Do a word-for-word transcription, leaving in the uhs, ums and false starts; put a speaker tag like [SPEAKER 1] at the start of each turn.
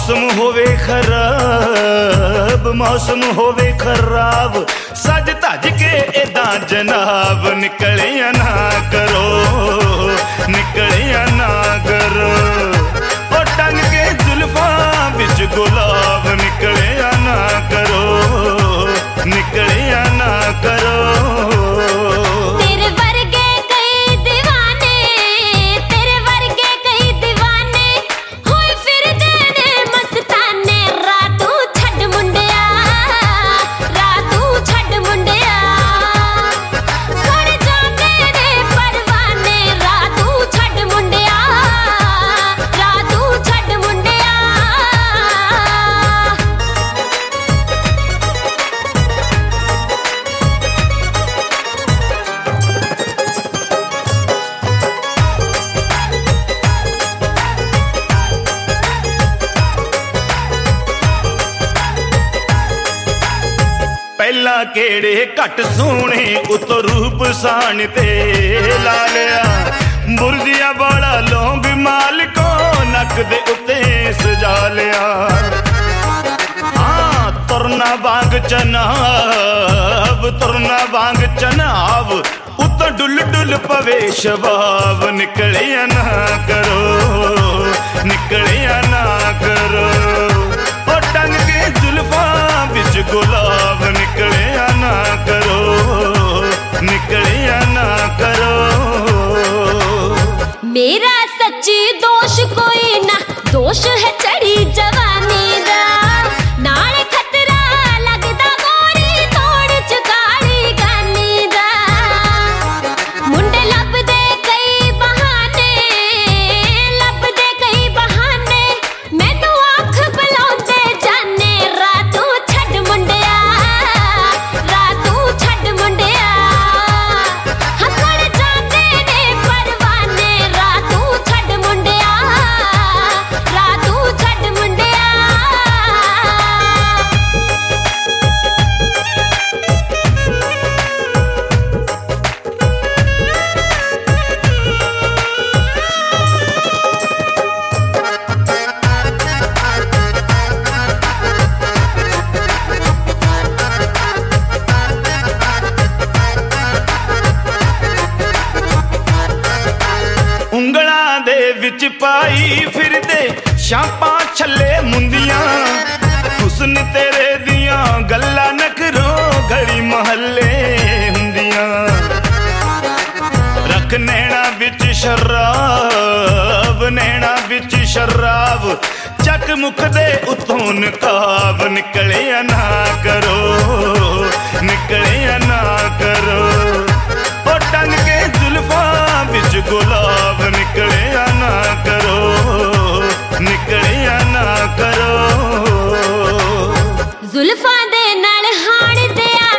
[SPEAKER 1] मौसम होवे खराब, मौसम होवे खराब, सज धज के एदा जनाब निकलिया ना करो, निकलिया ना करो। ओ टंग के जुल्फा बिच गुलाब निकलिया ना करो, निकलिया ना करो। पहला केड़े घट सोने उतो रूप सान ते ला लिया, बुरजिया बड़ा लौंग माल को नक दे उत्ते सजा लिया। हाँ तुरना वांग चनाब, तुरना वांग चनाब, उतो डुल डुल पवे शबाब निकलिया ना करो, निकलिया ना करो। ओ टंग के जुल्फा बिच गुलाब निकलिया ना करो, निकलिया ना करो।
[SPEAKER 2] मेरा सच्ची दोष कोई ना, दोष है चढ़ी जवानी दा, नाले खतरा लगदा गोरी तोड़ चुकाली गानी दा। मुंडे लब दे कई बहाने, लब दे कई बहाने, मैनू आँख बुलाउंदे जाने, रातू छड्ड मुंडिया, रातू छड्ड मुंडिया। हसण जांदे ने परवाने, रातू छड्ड मुंडिया, रातू छड्ड मुंडिया।
[SPEAKER 1] ਉਂਗਲਾਂ ਦੇ ਵਿੱਚ ਪਾਈ ਫਿਰਦੇ ਛਾਪਾਂ ਛੱਲੇ ਮੁੰਦੀਆਂ, ਹੁਸਨ ਤੇਰੇ ਦੀਆਂ ਗੱਲਾਂ ਨਖਰੋ ਗਲੀ ਮਹੱਲੇ ਹੁੰਦੀਆਂ। ਰੱਖ ਨੈਣਾ ਵਿੱਚ ਸ਼ਰਾਬ, ਨੈਣਾ ਵਿੱਚ ਸ਼ਰਾਬ, ਚੱਕ ਮੁੱਕਦੇ ਉਤੋਂ ਨਕਾਬ ਨਿਕਲਿਆ ਨਾ ਕਰੋ, ਨਿਕਲਿਆ ਨਾ ਕਰੋ। ओ टंग के जुल्फा बिच गुलाब निकलिया ना करो, निकलिया ना करो।
[SPEAKER 2] जुल्फां दे नाल हाण दिया